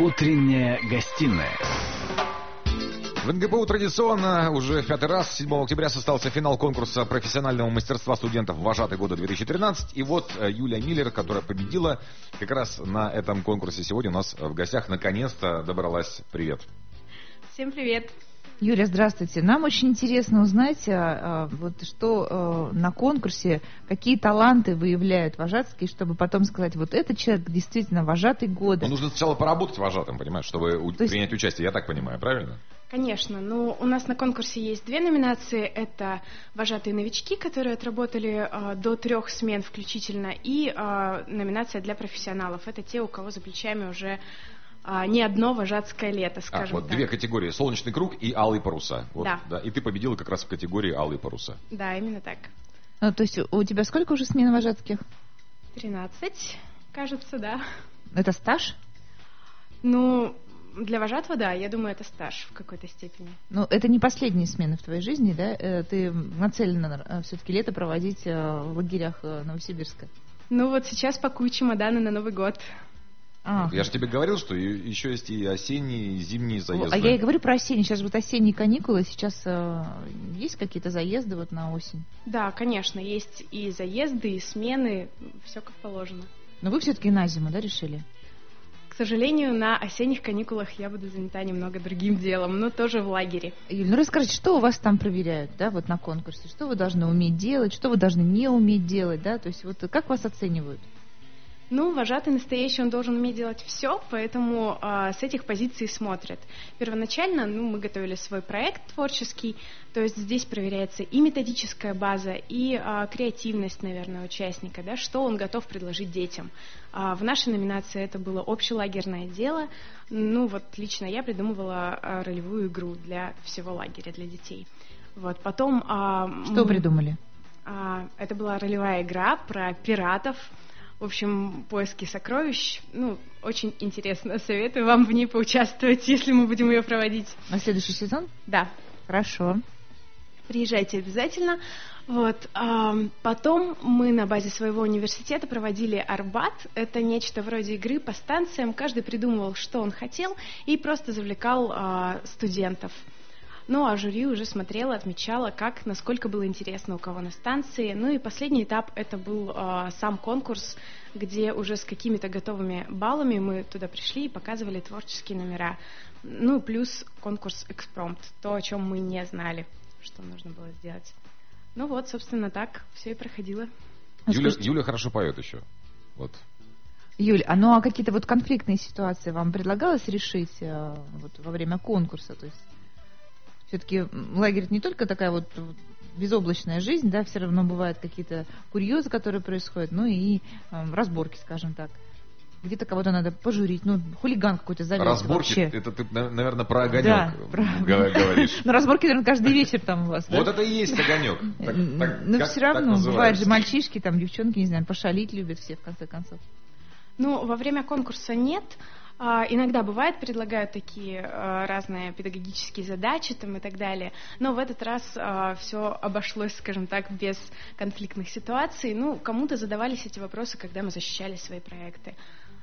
Утренняя гостиная. В НГПУ традиционно уже в 5-й раз 7 октября состоялся финал конкурса профессионального мастерства студентов «Вожатый года 2013». И вот Юлия Миллер, которая победила как раз на этом конкурсе, сегодня у нас в гостях наконец-то добралась. Привет. Всем привет. Юля, здравствуйте. Нам очень интересно узнать, вот что на конкурсе, какие таланты выявляют вожатские, чтобы потом сказать, вот этот человек действительно вожатый года. Ну, нужно сначала поработать вожатым, понимаешь, чтобы принять участие, я так понимаю, правильно? Конечно. Ну, у нас на конкурсе есть 2 номинации. Это вожатые новички, которые отработали до 3 смен включительно, и номинация для профессионалов. Это те, у кого за плечами уже не одно вожатское лето, скажем вот так. 2 категории: солнечный круг и алые паруса. Вот, да. И ты победила как раз в категории алые паруса. Да, именно так. То есть у тебя сколько уже смен вожатских? 13, кажется, да. Это стаж? Ну, для вожатого, да, я думаю, это стаж в какой-то степени. Ну, это не последние смены в твоей жизни, да? Ты нацелена все-таки лето проводить в лагерях Новосибирска? Ну, вот сейчас пакую чемоданы на Новый год. Я же тебе говорил, что еще есть и осенние, и зимние заезды. А я и говорю про осенние. Сейчас вот осенние каникулы. Сейчас есть какие-то заезды вот на осень? Да, конечно, есть и заезды, и смены. Все как положено. Но вы все-таки на зиму, да, решили? К сожалению, на осенних каникулах я буду занята немного другим делом, но тоже в лагере. Юль, ну расскажите, что у вас там проверяют, да, вот на конкурсе? Что вы должны уметь делать, что вы должны не уметь делать, да? То есть вот как вас оценивают? Ну, вожатый настоящий, он должен уметь делать все, поэтому с этих позиций смотрят. Первоначально, мы готовили свой проект творческий, то есть здесь проверяется и методическая база, и креативность, наверное, участника, да, что он готов предложить детям. В нашей номинации это было общелагерное дело. Ну, вот лично я придумывала ролевую игру для всего лагеря, для детей. Вот, потом... Что придумали? Это была ролевая игра про пиратов. В общем, поиски сокровищ. Очень интересно. Советую вам в ней поучаствовать, если мы будем ее проводить. На следующий сезон? Да. Хорошо. Приезжайте обязательно. Вот. Потом мы на базе своего университета проводили Арбат. Это нечто вроде игры по станциям. Каждый придумывал, что он хотел, и просто завлекал студентов. Ну, а жюри уже смотрело, отмечало, насколько было интересно у кого на станции. Ну и последний этап — это был сам конкурс, где уже с какими-то готовыми баллами мы туда пришли и показывали творческие номера. Ну, плюс конкурс экспромт, то, о чем мы не знали, что нужно было сделать. Ну вот, собственно, так все и проходило. Юля хорошо поет еще. Вот. Юль, а какие-то вот конфликтные ситуации вам предлагалось решить вот, во время конкурса? То есть все-таки лагерь не только такая вот безоблачная жизнь, да, все равно бывают какие-то курьезы, которые происходят, ну и разборки, скажем так. Где-то кого-то надо пожурить, хулиган какой-то завелся. Разборки, вообще. Это ты, наверное, про огонек говоришь. Разборки, наверное, каждый вечер там у вас. Вот это и есть огонек. Но все равно, бывают же мальчишки, там девчонки, не знаю, пошалить любят все, в конце концов. Во время конкурса нет. Иногда бывает, предлагают такие разные педагогические задачи и так далее, но в этот раз все обошлось, скажем так, без конфликтных ситуаций. Кому-то задавались эти вопросы, когда мы защищали свои проекты.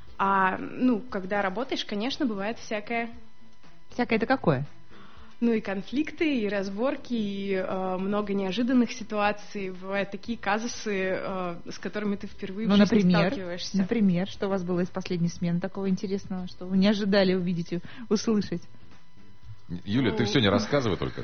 Когда работаешь, конечно, бывает всякое. Всякое это какое? И конфликты, и разборки, и много неожиданных ситуаций. Бывают такие казусы, с которыми ты впервые в жизни сталкиваешься. Например, что у вас было из последней смены такого интересного, что вы не ожидали увидеть и услышать? Юля, ты все не рассказывай только.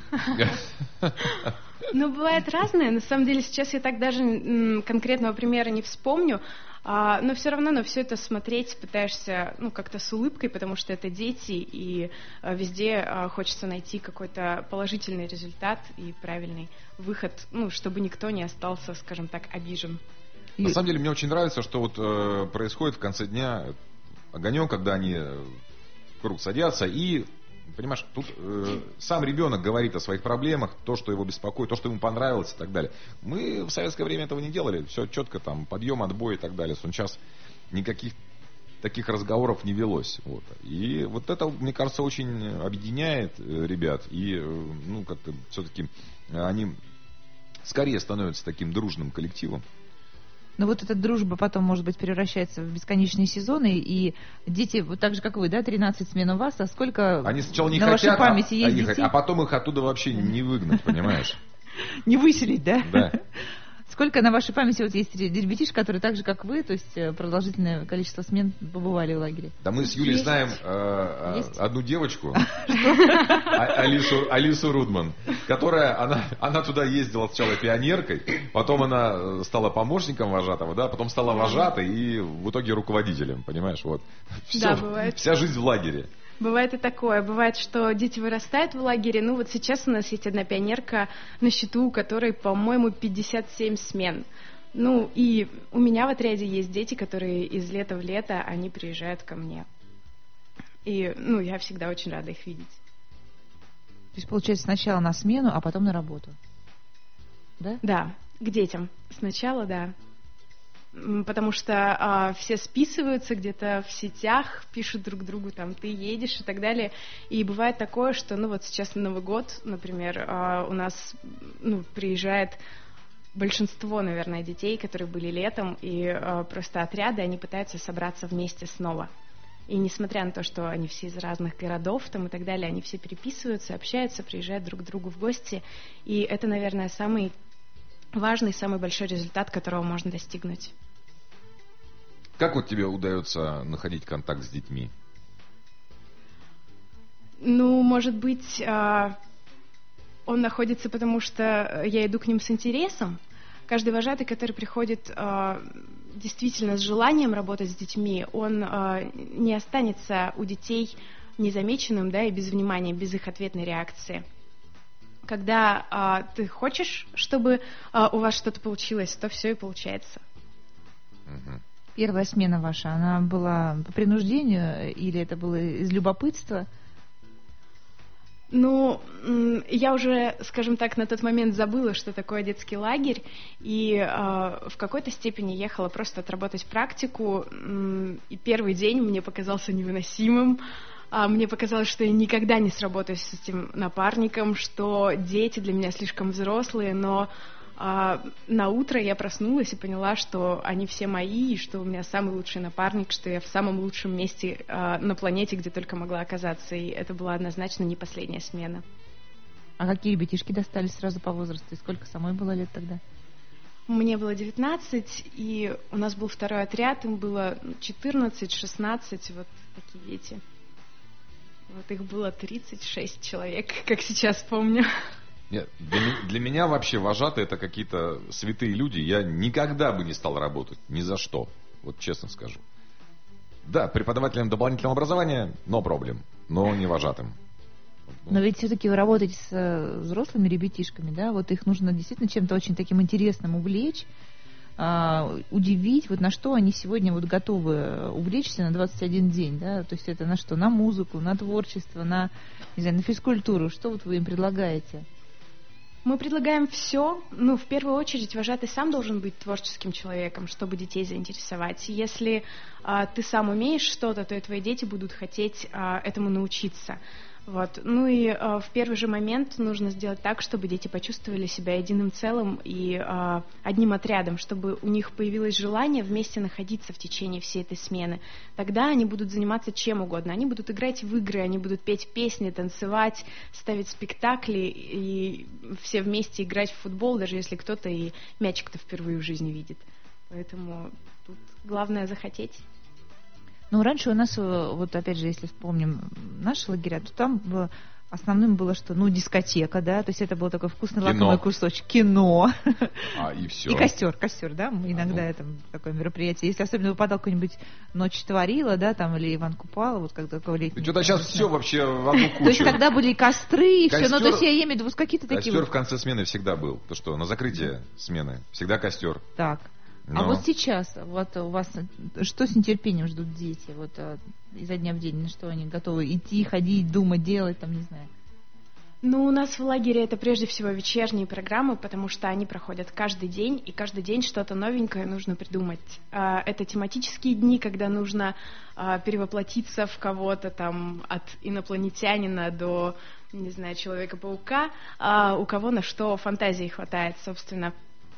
Бывает разное. На самом деле, сейчас я так даже конкретного примера не вспомню. Но все равно на все это смотреть пытаешься как-то с улыбкой, потому что это дети, и везде хочется найти какой-то положительный результат и правильный выход, чтобы никто не остался, скажем так, обижен. На самом деле, мне очень нравится, что вот происходит в конце дня огонек, когда они в круг садятся, и, понимаешь, тут сам ребенок говорит о своих проблемах, то, что его беспокоит, то, что ему понравилось и так далее. Мы в советское время этого не делали, все четко, там, подъем, отбой и так далее. Сейчас никаких таких разговоров не велось. Вот. И вот это, мне кажется, очень объединяет ребят, и, как-то все-таки они скорее становятся таким дружным коллективом. Но вот эта дружба потом, может быть, превращается в бесконечные сезоны, и дети, вот так же, как вы, да, 13 смен у вас, а сколько Они сначала не на хотят, вашей памяти есть детей? а потом их оттуда вообще не выгнать, понимаешь? Не выселить, да? Да. Сколько на вашей памяти вот есть ребятишки, которые так же, как вы, то есть продолжительное количество смен побывали в лагере? Да мы с Юлей Есть. знаем одну девочку, Алису Рудман, которая, она туда ездила сначала пионеркой, потом она стала помощником вожатого, да, потом стала вожатой и в итоге руководителем, понимаешь, вот. Да, бывает. Вся жизнь в лагере. Бывает и такое. Бывает, что дети вырастают в лагере. Ну вот сейчас у нас есть одна пионерка на счету, у которой, по-моему, 57 смен. Ну и у меня в отряде есть дети, которые из лета в лето, они приезжают ко мне. И, ну, я всегда очень рада их видеть. То есть, получается, сначала на смену, а потом на работу? Да? Да, к детям. Сначала, да. Потому что все списываются где-то в сетях, пишут друг другу, там, ты едешь и так далее. И бывает такое, что, ну, вот сейчас на Новый год, например, у нас, ну, приезжает большинство, наверное, детей, которые были летом, и просто отряды, они пытаются собраться вместе снова. И несмотря на то, что они все из разных городов там, и так далее, они все переписываются, общаются, приезжают друг к другу в гости. И это, наверное, самый важный, самый большой результат, которого можно достигнуть. Как вот тебе удается находить контакт с детьми? Ну, может быть, он находится, потому что я иду к ним с интересом. Каждый вожатый, который приходит действительно с желанием работать с детьми, он не останется у детей незамеченным, да, и без внимания, без их ответной реакции. Когда ты хочешь, чтобы у вас что-то получилось, то все и получается. Угу. Первая смена ваша, она была по принуждению или это было из любопытства? Ну, я уже, скажем так, на тот момент забыла, что такое детский лагерь, и в какой-то степени ехала просто отработать практику, и первый день мне показался невыносимым. Мне показалось, что я никогда не сработаюсь с этим напарником, что дети для меня слишком взрослые, но на утро я проснулась и поняла, что они все мои, и что у меня самый лучший напарник, что я в самом лучшем месте на планете, где только могла оказаться, и это была однозначно не последняя смена. А какие ребятишки достались сразу по возрасту, и сколько самой было лет тогда? Мне было 19, и у нас был второй отряд, им было 14, 16, вот такие дети. Вот их было 36 человек, как сейчас помню. Нет, для меня вообще вожатые это какие-то святые люди. Я никогда бы не стал работать. Ни за что. Вот честно скажу. Да, преподавателем дополнительного образования, но проблем. Но не вожатым. Но ведь все-таки вы работаете с взрослыми ребятишками, да? Вот их нужно действительно чем-то очень таким интересным увлечь, удивить, вот на что они сегодня вот готовы увлечься на 21 день, да? То есть это на что? На музыку, на творчество, на, не знаю, на физкультуру. Что вот вы им предлагаете? Мы предлагаем все. Ну, в первую очередь, вожатый сам должен быть творческим человеком, чтобы детей заинтересовать. Если ты сам умеешь что-то, то и твои дети будут хотеть этому научиться. Вот. Ну и в первый же момент нужно сделать так, чтобы дети почувствовали себя единым целым и одним отрядом, чтобы у них появилось желание вместе находиться в течение всей этой смены. Тогда они будут заниматься чем угодно. Они будут играть в игры, они будут петь песни, танцевать, ставить спектакли и все вместе играть в футбол, даже если кто-то и мячик-то впервые в жизни видит. Поэтому тут главное захотеть. Ну, раньше у нас, вот опять же, если вспомним наши лагеря, то там основным было, что, ну, дискотека, да, то есть это был такой вкусный лакомый кусочек, кино. И все. И костер, да, мы иногда там такое мероприятие. Если особенно выпадал какой-нибудь «Ночь творила», да, там, или Иван Купала, вот когда такое летнее. Что-то сейчас все вообще в одну кучу. То есть тогда были и костры, и все, ну, то есть я имею в виду, вот какие-то такие... Костер в конце смены всегда был. То что, на закрытие смены всегда костер. Так. А вот сейчас, вот у вас, что с нетерпением ждут дети, вот изо дня в день, на что они готовы идти, ходить, думать, делать, там, не знаю? Ну, у нас в лагере это прежде всего вечерние программы, потому что они проходят каждый день, и каждый день что-то новенькое нужно придумать. Это тематические дни, когда нужно перевоплотиться в кого-то там от инопланетянина до, не знаю, Человека-паука, у кого на что фантазии хватает, собственно.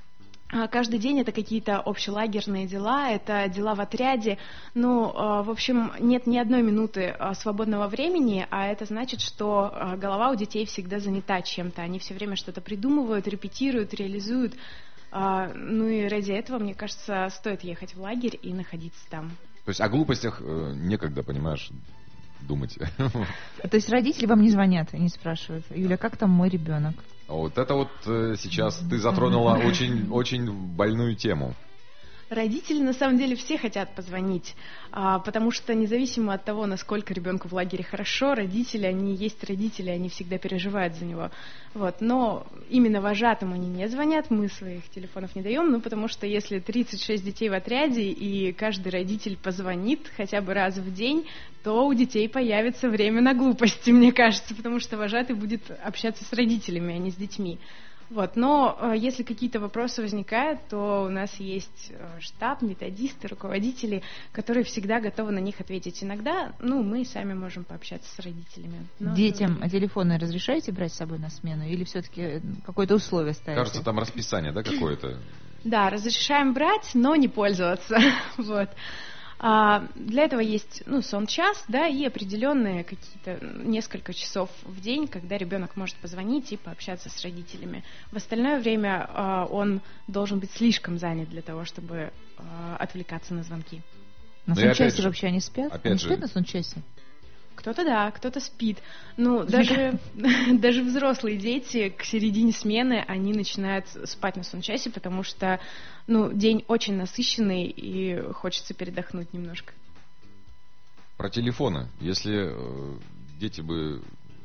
Каждый день это какие-то общелагерные дела, это дела в отряде. Ну, в общем, нет ни одной минуты свободного времени, а это значит, что голова у детей всегда занята чем-то. Они все время что-то придумывают, репетируют, реализуют. Ну и ради этого, мне кажется, стоит ехать в лагерь и находиться там. То есть о глупостях некогда, понимаешь, думать. То есть родители вам не звонят и не спрашивают: Юля, как там мой ребенок? Вот это вот сейчас ты затронула очень, очень больную тему. Родители, на самом деле, все хотят позвонить, потому что независимо от того, насколько ребенку в лагере хорошо, родители, они есть родители, они всегда переживают за него. Вот. Но именно вожатым они не звонят, мы своих телефонов не даем, ну, потому что если 36 детей в отряде, и каждый родитель позвонит хотя бы раз в день, то у детей появится время на глупости, мне кажется, потому что вожатый будет общаться с родителями, а не с детьми. Вот. Но если какие-то вопросы возникают, то у нас есть штаб, методисты, руководители, которые всегда готовы на них ответить. Иногда, ну, мы сами можем пообщаться с родителями. Детям телефоны разрешаете брать с собой на смену или все-таки какое-то условие ставите? Кажется, там расписание, да, какое-то? Да, разрешаем брать, но не пользоваться. Вот. Для этого есть, ну, сон-час, да, и определенные какие-то несколько часов в день, когда ребенок может позвонить и пообщаться с родителями. В остальное время он должен быть слишком занят для того, чтобы отвлекаться на звонки. На сон-часе вообще они спят? Они спят на сон-часе? Кто-то да, кто-то спит. Ну, даже взрослые дети к середине смены, они начинают спать на сон-часе, потому что, ну, день очень насыщенный, и хочется передохнуть немножко. Про телефоны. Если дети бы,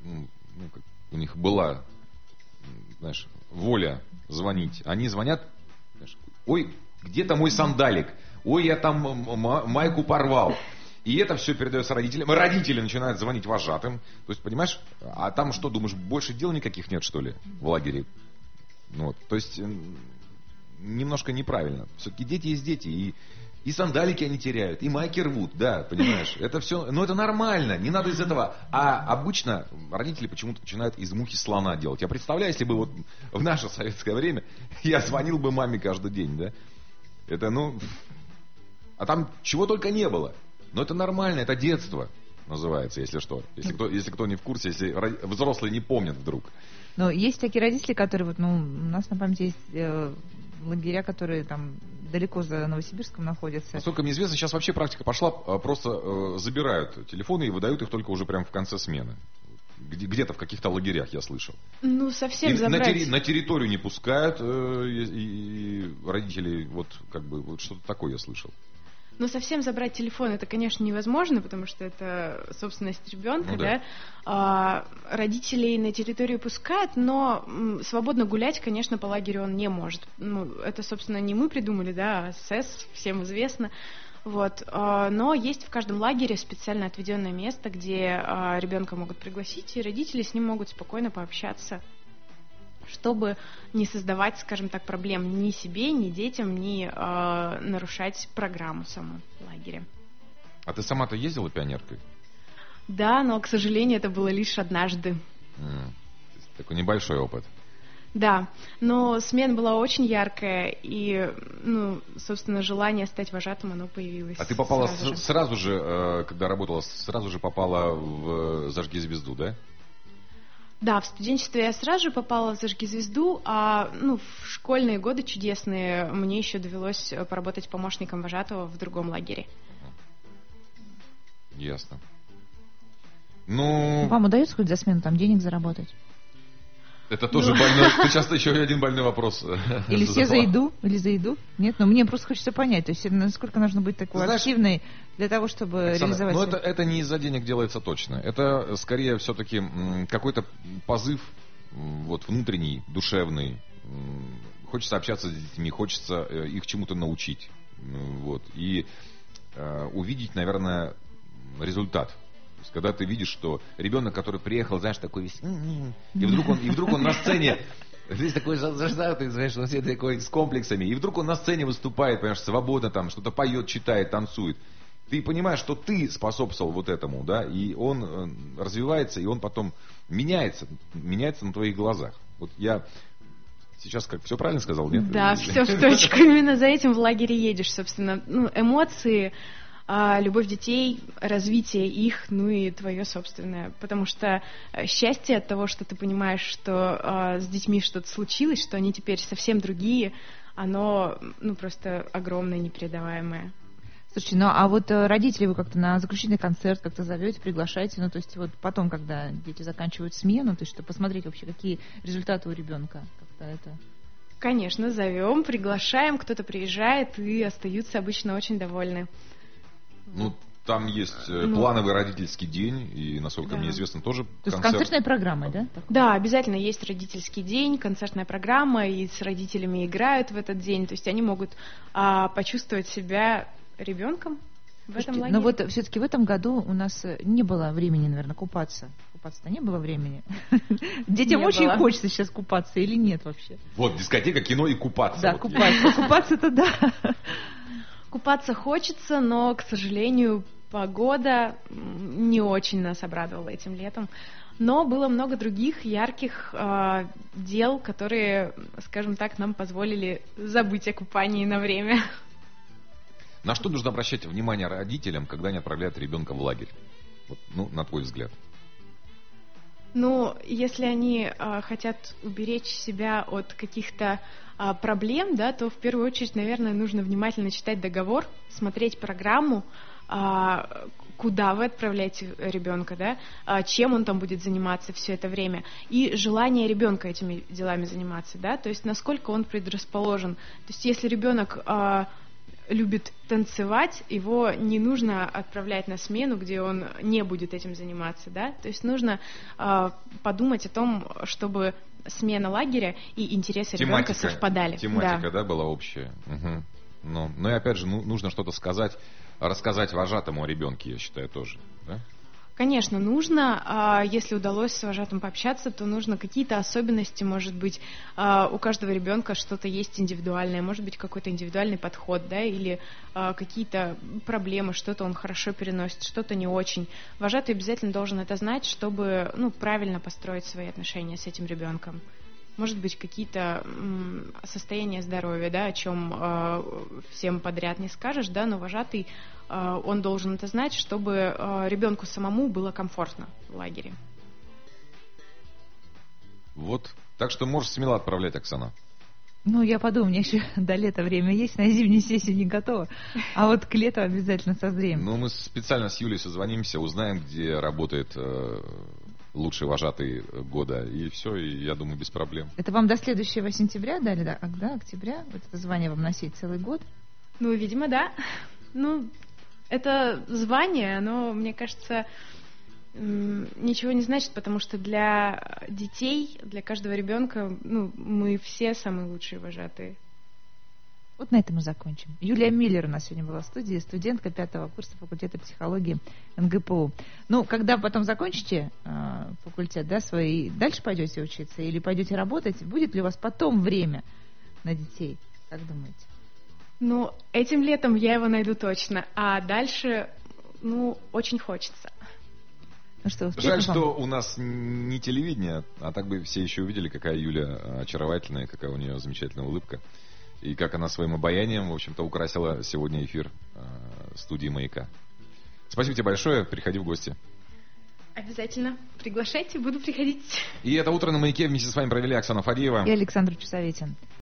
у них была, знаешь, воля звонить, они звонят, знаешь, ой, где-то мой сандалик, ой, я там майку порвал. И это все передается родителям. И родители начинают звонить вожатым. То есть, понимаешь, а там что, думаешь, больше дел никаких нет, что ли, в лагере? Ну, вот. То есть, немножко неправильно. Все-таки дети есть дети. И сандалики они теряют, и майки рвут, да, понимаешь. Это все, но это нормально, не надо из этого. А обычно родители почему-то начинают из мухи слона делать. Я представляю, если бы вот в наше советское время я звонил бы маме каждый день, да. Это, ну... А там чего только не было. Но это нормально, это детство называется, если что. Если кто не в курсе, если взрослые не помнят вдруг. Но есть такие родители, которые, вот, ну, у нас на памяти есть лагеря, которые там далеко за Новосибирском находятся. Насколько мне известно, сейчас вообще практика пошла, просто забирают телефоны и выдают их только уже прямо в конце смены. Где-то в каких-то лагерях я слышал. Ну, совсем забрать. На территорию не пускают, и родители, вот, как бы, вот что-то такое я слышал. Но совсем забрать телефон это, конечно, невозможно, потому что это собственность ребенка, ну, да. Родителей на территорию пускают, но свободно гулять, конечно, по лагерю он не может. Ну, это, собственно, не мы придумали, да, а СЭС, всем известно. Вот. Но есть в каждом лагере специально отведенное место, где ребенка могут пригласить, и родители с ним могут спокойно пообщаться, чтобы не создавать, скажем так, проблем ни себе, ни детям, ни нарушать программу саму лагеря. А ты сама-то ездила пионеркой? Да, но, к сожалению, это было лишь однажды. Такой небольшой опыт. Да, но смена была очень яркая, и, ну, собственно, желание стать вожатым, оно появилось. А ты попала сразу же, когда работала, сразу же попала в «Зажги звезду», да? Да, в студенчестве я сразу же попала в «Зажги звезду», а в школьные годы чудесные мне еще довелось поработать помощником вожатого в другом лагере. Ясно. Ну... Вам удается хоть за смену там денег заработать? Это тоже больной... Ты часто еще один больной вопрос. Или все за еду? Или за еду? Нет, но мне просто хочется понять, то есть насколько нужно быть такой активной для того, чтобы реализовать... Ну, это не из-за денег делается точно. Это скорее все-таки какой-то позыв вот, внутренний, душевный. Хочется общаться с детьми, хочется их чему-то научить. Вот. И увидеть, наверное, результат. То есть, когда ты видишь, что ребенок, который приехал, знаешь, такой весь... И вдруг он на сцене... Здесь такой зажатый, знаешь, он все такой с комплексами. И вдруг он на сцене выступает, понимаешь, свободно там, что-то поет, читает, танцует. Ты понимаешь, что ты способствовал вот этому, да, и он развивается, и он потом меняется на твоих глазах. Вот я Сейчас как, все правильно сказал, нет? Да, все в точку. Именно за этим в лагере едешь, собственно. Эмоции, любовь детей, развитие их, и твое собственное. Потому что счастье от того, что ты понимаешь, что с детьми что-то случилось, что они теперь совсем другие, оно просто огромное, непередаваемое. Слушайте, а вот родителей вы как-то на заключительный концерт как-то зовете, приглашаете, то есть вот потом, когда дети заканчивают смену, то есть чтобы посмотреть вообще, какие результаты у ребенка, как-то это... Конечно, зовем, приглашаем, кто-то приезжает и остаются обычно очень довольны. Там есть плановый родительский день, и, насколько мне известно, тоже концерт. То есть концертная программа, да? Да, обязательно есть родительский день, концертная программа, и с родителями играют в этот день, то есть они могут почувствовать себя ребенком в этом лагере. Но вот все-таки в этом году у нас не было времени, наверное, купаться. Купаться-то не было времени. Детям очень хочется сейчас купаться или нет вообще? Вот, дискотека, кино и купаться. Да, купаться. Купаться-то да. Купаться хочется, но, к сожалению, погода не очень нас обрадовала этим летом. Но было много других ярких дел, которые, скажем так, нам позволили забыть о купании на время. На что нужно обращать внимание родителям, когда они отправляют ребенка в лагерь? Вот, на твой взгляд. Если они хотят уберечь себя от каких-то проблем, да, то в первую очередь, наверное, нужно внимательно читать договор, смотреть программу, куда вы отправляете ребенка, да, чем он там будет заниматься все это время, и желание ребенка этими делами заниматься, да, то есть насколько он предрасположен. То есть если ребенок любит танцевать, его не нужно отправлять на смену, где он не будет этим заниматься, да, то есть нужно подумать о том, чтобы смена лагеря и интересы ребенка совпадали. Тематика, да, была общая. Угу. Но и опять же, нужно что-то рассказать вожатому о ребенке, я считаю, тоже, да? Конечно, нужно. Если удалось с вожатым пообщаться, то нужно какие-то особенности, может быть, у каждого ребенка что-то есть индивидуальное, может быть, какой-то индивидуальный подход, да, или какие-то проблемы, что-то он хорошо переносит, что-то не очень. Вожатый обязательно должен это знать, чтобы, правильно построить свои отношения с этим ребенком. Может быть, какие-то состояния здоровья, да, о чем всем подряд не скажешь, да, но вожатый, он должен это знать, чтобы ребенку самому было комфортно в лагере. Вот, так что можешь смело отправлять, Оксана. Я подумаю, у меня еще до лета время есть, на зимнюю сессию не готова, а вот к лету обязательно созреем. Мы специально с Юлей созвонимся, узнаем, где работает лучший вожатый года, и все, и я думаю, без проблем. Это вам до следующего сентября дали, да? Октября? Вот это звание вам носить целый год? Видимо, да. Это звание, оно, мне кажется, ничего не значит, потому что для детей, для каждого ребенка, мы все самые лучшие вожатые. Вот на этом мы закончим. Юлия Миллер у нас сегодня была в студии, студентка 5-го курса факультета психологии НГПУ. Когда потом закончите факультет, да, свой, дальше пойдете учиться или пойдете работать, будет ли у вас потом время на детей? Как думаете? Этим летом я его найду точно, а дальше, очень хочется. Жаль, что у нас не телевидение, а так бы все еще увидели, какая Юля очаровательная, какая у нее замечательная улыбка. И как она своим обаянием, в общем-то, украсила сегодня эфир студии «Маяка». Спасибо тебе большое, приходи в гости. Обязательно. Приглашайте, буду приходить. И это «Утро на Маяке» вместе с вами провели Оксана Фадеева и Александр Чусовитин.